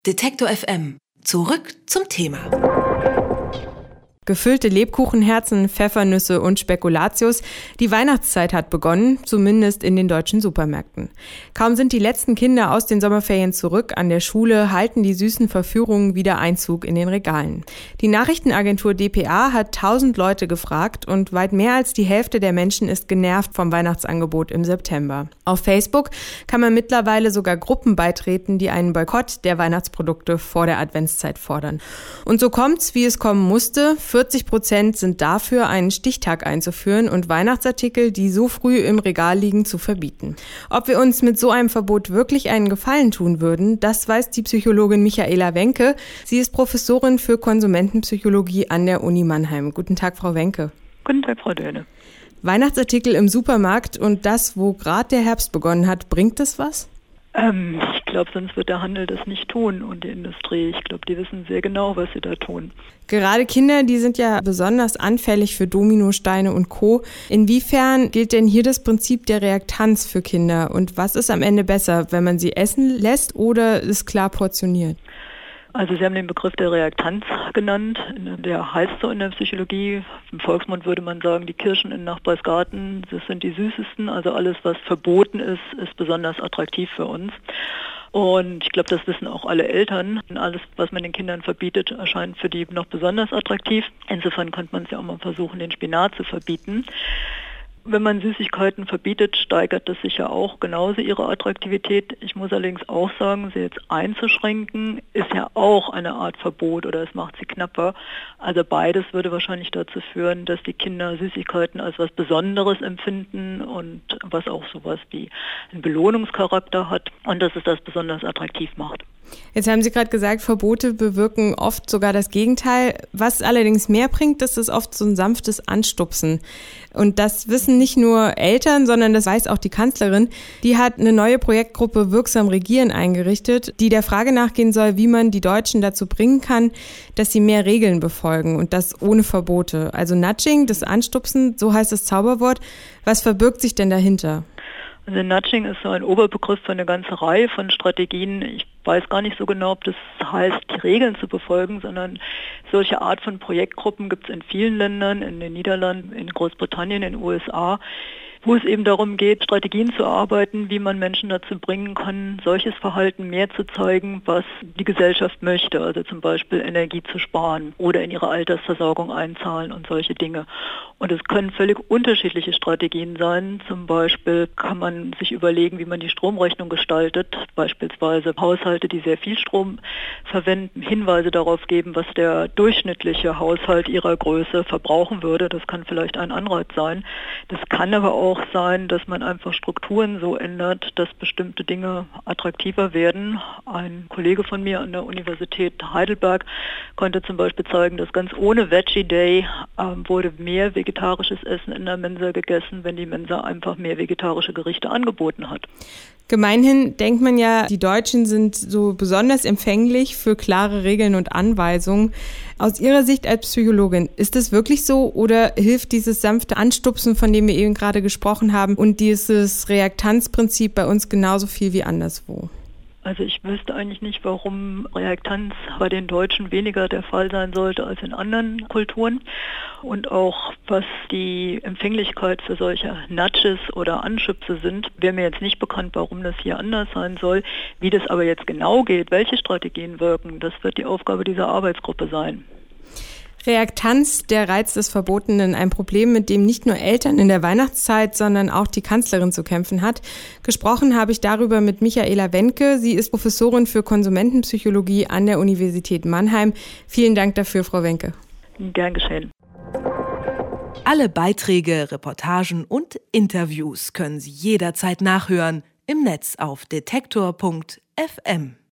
Detektor FM. Zurück zum Thema. Gefüllte Lebkuchenherzen, Pfeffernüsse und Spekulatius. Die Weihnachtszeit hat begonnen, zumindest in den deutschen Supermärkten. Kaum sind die letzten Kinder aus den Sommerferien zurück an der Schule, halten die süßen Verführungen wieder Einzug in den Regalen. Die Nachrichtenagentur dpa hat 1000 Leute gefragt und weit mehr als die Hälfte der Menschen ist genervt vom Weihnachtsangebot im September. Auf Facebook kann man mittlerweile sogar Gruppen beitreten, die einen Boykott der Weihnachtsprodukte vor der Adventszeit fordern. Und so kommt's, wie es kommen musste. 40% sind dafür, einen Stichtag einzuführen und Weihnachtsartikel, die so früh im Regal liegen, zu verbieten. Ob wir uns mit so einem Verbot wirklich einen Gefallen tun würden, das weiß die Psychologin Michaela Wenke. Sie ist Professorin für Konsumentenpsychologie an der Uni Mannheim. Guten Tag, Frau Wenke. Guten Tag, Frau Döhne. Weihnachtsartikel im Supermarkt und das, wo gerade der Herbst begonnen hat, bringt das was? Ich glaube, sonst wird der Handel das nicht tun und die Industrie. Ich glaube, die wissen sehr genau, was sie da tun. Gerade Kinder, die sind ja besonders anfällig für Dominosteine und Co. Inwiefern gilt denn hier das Prinzip der Reaktanz für Kinder? Und was ist am Ende besser, wenn man sie essen lässt oder ist klar portioniert? Also Sie haben den Begriff der Reaktanz genannt. Der heißt so in der Psychologie. Im Volksmund würde man sagen, die Kirschen in Nachbars Garten, das sind die süßesten. Also alles, was verboten ist, ist besonders attraktiv für uns. Und ich glaube, das wissen auch alle Eltern. Alles, was man den Kindern verbietet, erscheint für die noch besonders attraktiv. Insofern könnte man es ja auch mal versuchen, den Spinat zu verbieten. Wenn man Süßigkeiten verbietet, steigert das sicher auch genauso ihre Attraktivität. Ich muss allerdings auch sagen, sie jetzt einzuschränken, ist ja auch eine Art Verbot oder es macht sie knapper. Also beides würde wahrscheinlich dazu führen, dass die Kinder Süßigkeiten als was Besonderes empfinden und was auch sowas wie einen Belohnungscharakter hat und dass es das besonders attraktiv macht. Jetzt haben Sie gerade gesagt, Verbote bewirken oft sogar das Gegenteil. Was allerdings mehr bringt, ist oft so ein sanftes Anstupsen. Und das wissen nicht nur Eltern, sondern das weiß auch die Kanzlerin. Die hat eine neue Projektgruppe Wirksam Regieren eingerichtet, die der Frage nachgehen soll, wie man die Deutschen dazu bringen kann, dass sie mehr Regeln befolgen und das ohne Verbote. Also Nudging, das Anstupsen, so heißt das Zauberwort. Was verbirgt sich denn dahinter? Also Nudging ist so ein Oberbegriff für eine ganze Reihe von Strategien. Ich weiß gar nicht so genau, ob das heißt, die Regeln zu befolgen, sondern solche Art von Projektgruppen gibt es in vielen Ländern, in den Niederlanden, in Großbritannien, in den USA, wo es eben darum geht, Strategien zu arbeiten, wie man Menschen dazu bringen kann, solches Verhalten mehr zu zeigen, was die Gesellschaft möchte. Also zum Beispiel Energie zu sparen oder in ihre Altersversorgung einzahlen und solche Dinge. Und es können völlig unterschiedliche Strategien sein. Zum Beispiel kann man sich überlegen, wie man die Stromrechnung gestaltet. Beispielsweise Haushalte, die sehr viel Strom verwenden, Hinweise darauf geben, was der durchschnittliche Haushalt ihrer Größe verbrauchen würde. Das kann vielleicht ein Anreiz sein. Das kann aber auch sein, dass man einfach Strukturen so ändert, dass bestimmte Dinge attraktiver werden. Ein Kollege von mir an der Universität Heidelberg konnte zum Beispiel zeigen, dass ganz ohne Veggie Day wurde mehr vegetarisches Essen in der Mensa gegessen, wenn die Mensa einfach mehr vegetarische Gerichte angeboten hat. Gemeinhin denkt man ja, die Deutschen sind so besonders empfänglich für klare Regeln und Anweisungen. Aus Ihrer Sicht als Psychologin, ist das wirklich so oder hilft dieses sanfte Anstupsen, von dem wir eben gerade gesprochen haben, und dieses Reaktanzprinzip bei uns genauso viel wie anderswo? Also ich wüsste eigentlich nicht, warum Reaktanz bei den Deutschen weniger der Fall sein sollte als in anderen Kulturen. Und auch was die Empfänglichkeit für solche Nudges oder Anschubse sind, wäre mir jetzt nicht bekannt, warum das hier anders sein soll. Wie das aber jetzt genau geht, welche Strategien wirken, das wird die Aufgabe dieser Arbeitsgruppe sein. Reaktanz, der Reiz des Verbotenen, ein Problem, mit dem nicht nur Eltern in der Weihnachtszeit, sondern auch die Kanzlerin zu kämpfen hat. Gesprochen habe ich darüber mit Michaela Wenke. Sie ist Professorin für Konsumentenpsychologie an der Universität Mannheim. Vielen Dank dafür, Frau Wenke. Gern geschehen. Alle Beiträge, Reportagen und Interviews können Sie jederzeit nachhören im Netz auf detektor.fm.